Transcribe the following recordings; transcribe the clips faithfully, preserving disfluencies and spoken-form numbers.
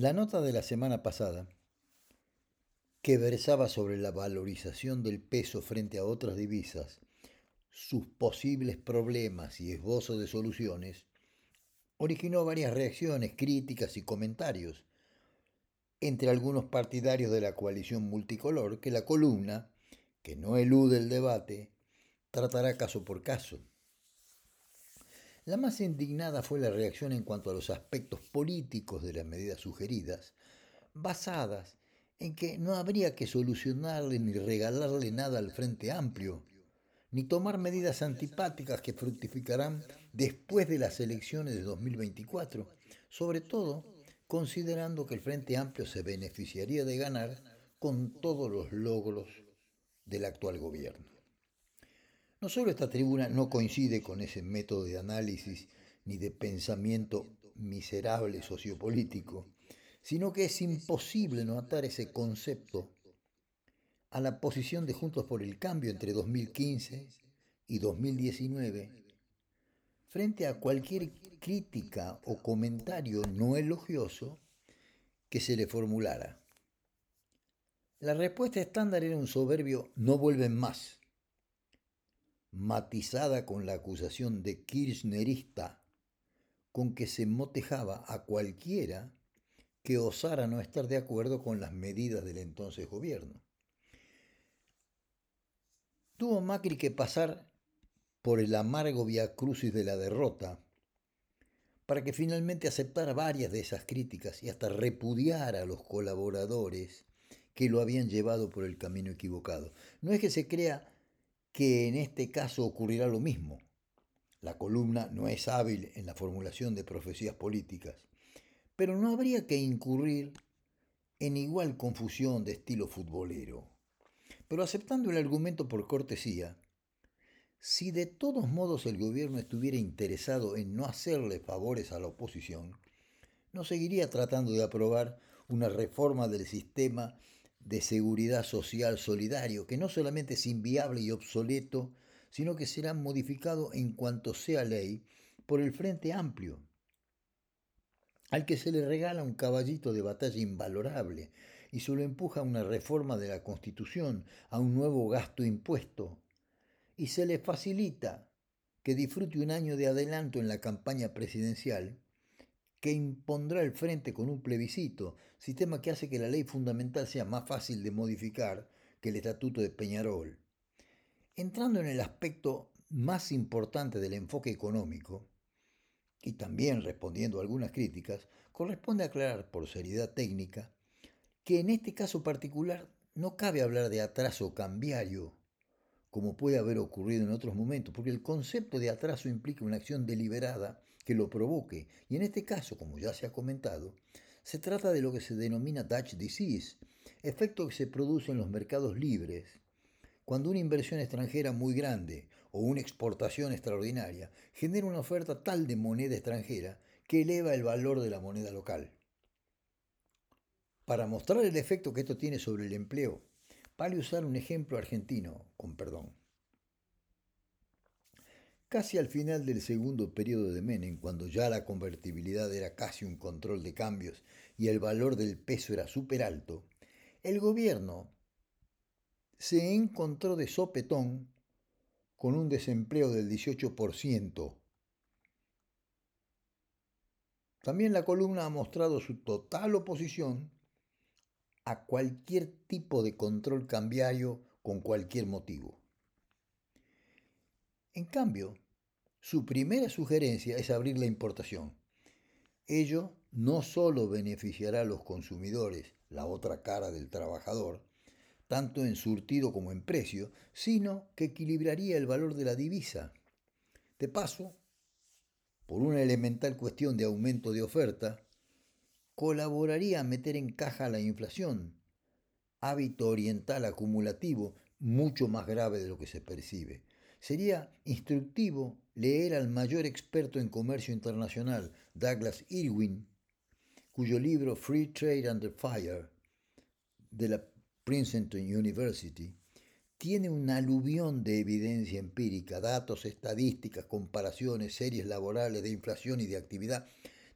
La nota de la semana pasada, que versaba sobre la valorización del peso frente a otras divisas, sus posibles problemas y esbozo de soluciones, originó varias reacciones, críticas y comentarios entre algunos partidarios de la coalición multicolor que la columna, que no elude el debate, tratará caso por caso. La más indignada fue la reacción en cuanto a los aspectos políticos de las medidas sugeridas, basadas en que no habría que solucionarle ni regalarle nada al Frente Amplio, ni tomar medidas antipáticas que fructificarán después de las elecciones de dos mil veinticuatro, sobre todo considerando que el Frente Amplio se beneficiaría de ganar con todos los logros del actual gobierno. No solo esta tribuna no coincide con ese método de análisis ni de pensamiento miserable sociopolítico, sino que es imposible no atar ese concepto a la posición de Juntos por el Cambio entre dos mil quince y dos mil diecinueve frente a cualquier crítica o comentario no elogioso que se le formulara. La respuesta estándar era un soberbio "no vuelven más", matizada con la acusación de kirchnerista con que se motejaba a cualquiera que osara no estar de acuerdo con las medidas del entonces gobierno. Tuvo Macri que pasar por el amargo viacrucis de la derrota para que finalmente aceptara varias de esas críticas y hasta repudiara a los colaboradores que lo habían llevado por el camino equivocado. No es que se crea que en este caso ocurrirá lo mismo. La columna no es hábil en la formulación de profecías políticas, pero no habría que incurrir en igual confusión de estilo futbolero. Pero aceptando el argumento por cortesía, si de todos modos el gobierno estuviera interesado en no hacerle favores a la oposición, no seguiría tratando de aprobar una reforma del sistema de seguridad social solidario, que no solamente es inviable y obsoleto, sino que será modificado en cuanto sea ley por el Frente Amplio, al que se le regala un caballito de batalla invalorable y se lo empuja a una reforma de la Constitución, a un nuevo gasto impuesto, y se le facilita que disfrute un año de adelanto en la campaña presidencial que impondrá el frente con un plebiscito, sistema que hace que la ley fundamental sea más fácil de modificar que el Estatuto de Peñarol. Entrando en el aspecto más importante del enfoque económico, y también respondiendo a algunas críticas, corresponde aclarar por seriedad técnica que en este caso particular no cabe hablar de atraso cambiario, como puede haber ocurrido en otros momentos, porque el concepto de atraso implica una acción deliberada que lo provoque, y en este caso, como ya se ha comentado, se trata de lo que se denomina Dutch disease, efecto que se produce en los mercados libres cuando una inversión extranjera muy grande o una exportación extraordinaria genera una oferta tal de moneda extranjera que eleva el valor de la moneda local. Para mostrar el efecto que esto tiene sobre el empleo, vale usar un ejemplo argentino, con perdón. Casi al final del segundo periodo de Menem, cuando ya la convertibilidad era casi un control de cambios y el valor del peso era súper alto, el gobierno se encontró de sopetón con un desempleo del dieciocho por ciento. También la columna ha mostrado su total oposición a cualquier tipo de control cambiario con cualquier motivo. En cambio, su primera sugerencia es abrir la importación. Ello no solo beneficiará a los consumidores, la otra cara del trabajador, tanto en surtido como en precio, sino que equilibraría el valor de la divisa. De paso, por una elemental cuestión de aumento de oferta, colaboraría a meter en caja la inflación, hábito oriental acumulativo mucho más grave de lo que se percibe. Sería instructivo leer al mayor experto en comercio internacional, Douglas Irwin, cuyo libro Free Trade Under Fire, de la Princeton University, tiene un aluvión de evidencia empírica, datos, estadísticas, comparaciones, series laborales de inflación y de actividad,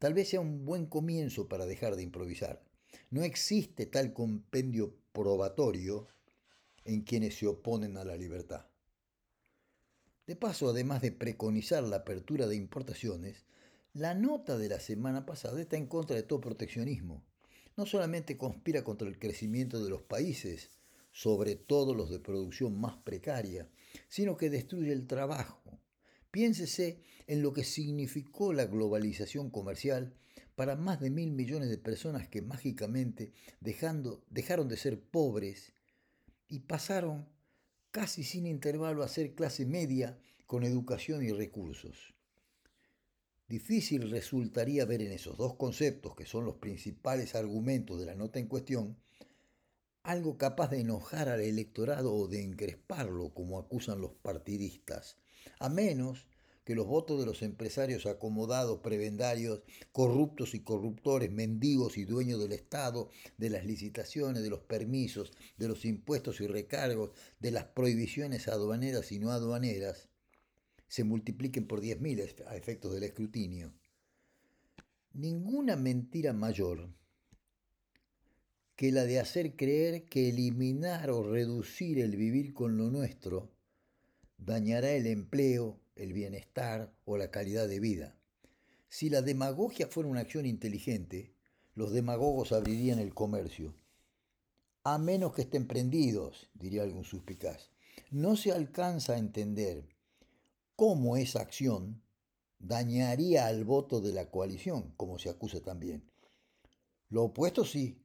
tal vez sea un buen comienzo para dejar de improvisar. No existe tal compendio probatorio en quienes se oponen a la libertad. De paso, además de preconizar la apertura de importaciones, la nota de la semana pasada está en contra de todo proteccionismo. No solamente conspira contra el crecimiento de los países, sobre todo los de producción más precaria, sino que destruye el trabajo. Piénsese en lo que significó la globalización comercial para más de mil millones de personas que mágicamente dejando, dejaron de ser pobres y pasaron casi sin intervalo a ser clase media con educación y recursos. Difícil resultaría ver en esos dos conceptos, que son los principales argumentos de la nota en cuestión, algo capaz de enojar al electorado o de encresparlo, como acusan los partidistas, a menos que los votos de los empresarios acomodados, prebendarios, corruptos y corruptores, mendigos y dueños del Estado, de las licitaciones, de los permisos, de los impuestos y recargos, de las prohibiciones aduaneras y no aduaneras, se multipliquen por diez mil a efectos del escrutinio. Ninguna mentira mayor que la de hacer creer que eliminar o reducir el vivir con lo nuestro dañará el empleo, el bienestar o la calidad de vida. Si la demagogia fuera una acción inteligente, los demagogos abrirían el comercio. A menos que estén prendidos, diría algún suspicaz. No se alcanza a entender cómo esa acción dañaría al voto de la coalición, como se acusa también. Lo opuesto sí,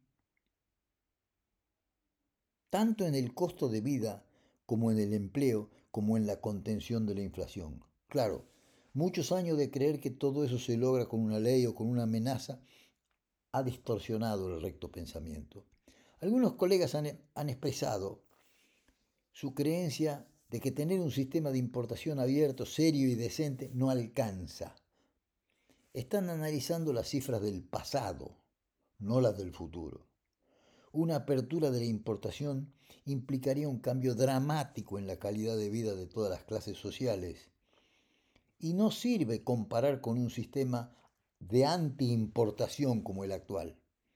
tanto en el costo de vida como en el empleo, como en la contención de la inflación. Claro, muchos años de creer que todo eso se logra con una ley o con una amenaza ha distorsionado el recto pensamiento. Algunos colegas han, han expresado su creencia de que tener un sistema de importación abierto, serio y decente no alcanza. Están analizando las cifras del pasado, no las del futuro. Una apertura de la importación implicaría un cambio dramático en la calidad de vida de todas las clases sociales. Y no sirve comparar con un sistema de anti-importación como el actual.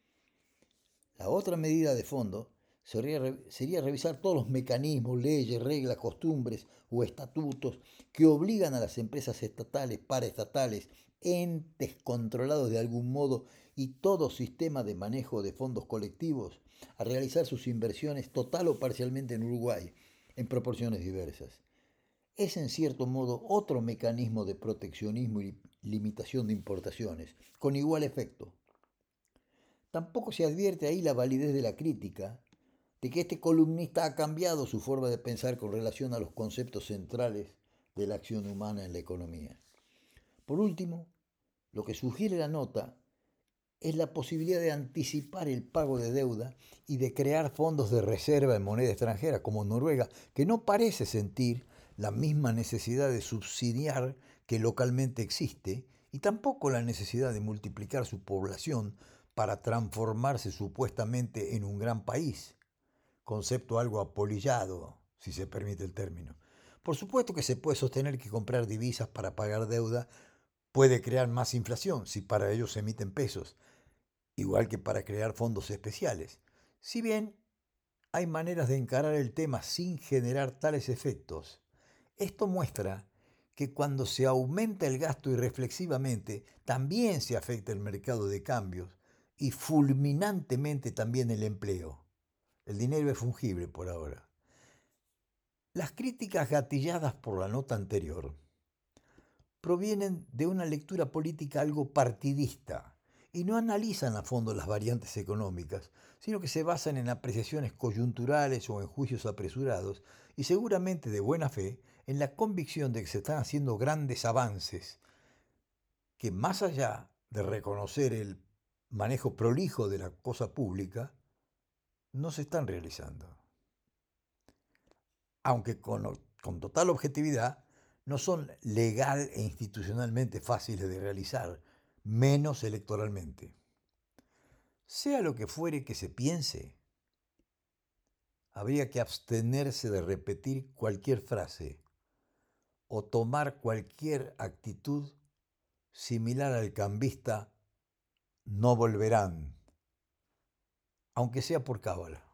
La otra medida de fondo sería, sería revisar todos los mecanismos, leyes, reglas, costumbres o estatutos que obligan a las empresas estatales, paraestatales, entes controlados de algún modo y todo sistema de manejo de fondos colectivos a realizar sus inversiones total o parcialmente en Uruguay, en proporciones diversas. Es en cierto modo otro mecanismo de proteccionismo y limitación de importaciones, con igual efecto. Tampoco se advierte ahí la validez de la crítica, de que este columnista ha cambiado su forma de pensar con relación a los conceptos centrales de la acción humana en la economía. Por último, lo que sugiere la nota es la posibilidad de anticipar el pago de deuda y de crear fondos de reserva en moneda extranjera, como Noruega, que no parece sentir la misma necesidad de subsidiar que localmente existe, y tampoco la necesidad de multiplicar su población para transformarse supuestamente en un gran país, concepto algo apolillado, si se permite el término. Por supuesto que se puede sostener que comprar divisas para pagar deuda puede crear más inflación si para ello se emiten pesos, igual que para crear fondos especiales. Si bien hay maneras de encarar el tema sin generar tales efectos, esto muestra que cuando se aumenta el gasto irreflexivamente, también se afecta el mercado de cambios y fulminantemente también el empleo. El dinero es fungible por ahora. Las críticas gatilladas por la nota anterior provienen de una lectura política algo partidista y no analizan a fondo las variantes económicas, sino que se basan en apreciaciones coyunturales o en juicios apresurados y seguramente de buena fe en la convicción de que se están haciendo grandes avances que, más allá de reconocer el manejo prolijo de la cosa pública, no se están realizando. Aunque con, con total objetividad no son legal e institucionalmente fáciles de realizar, menos electoralmente. Sea lo que fuere que se piense, habría que abstenerse de repetir cualquier frase o tomar cualquier actitud similar al cambista no volverán, aunque sea por cábala.